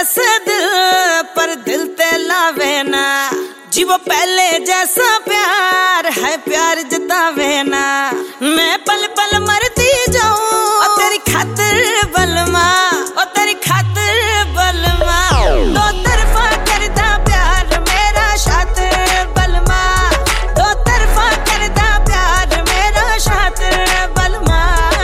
जैसे दिल पर दिल ते लावे ना जी, वो पहले जैसा प्यार है प्यार जतावे ना। मैं पल पल मरती जाऊं तेरी खातिर बलमा, ओ तेरी खातिर बलमा। दो तरफा करदा प्यार मेरा शातिर बलमा, दो तरफा करदा प्यार मेरा शातिर बलमा।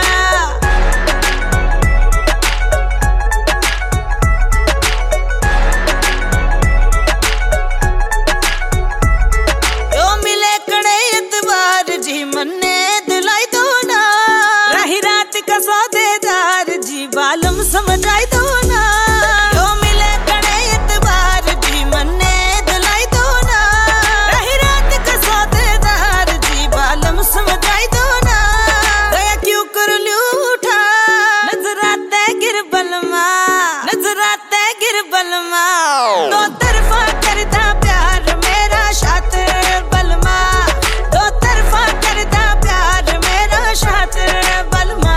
यो मिले कड़े एतबार जी मन्ने दिलाई दो ना, रही रात का सौदेदार जी बालम समझाई दो ना। यो मिले कड़े एतबार जी मन्ने दिलाई दो ना, रही रात का सौदेदार जी बालम समझाई दो ना। गया क्यों कर लूठा नजराते गिर बलमा, नजराते गिर बलमा। दो तरफा करदा प्यार मेरा शातिर बलमा, दो तरफा करदा प्यार मेरा शातिर बलमा।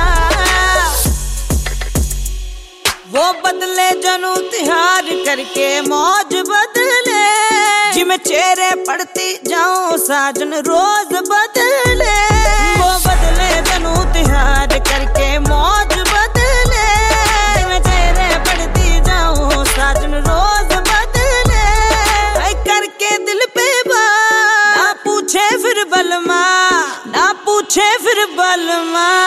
वो बदले जनू तिहार करके मौज बदले जी, मैं चेहरे पढ़ती जाऊं साजन रोज बदले। वो बदले जनू तिहार करके मौज बदले, मैं चेहरे पढ़ती जाऊं साजन रोज बदले। ऐ करके दिल पे बात ना पूछे फिर बलमा, ना पूछे फिर बलमा।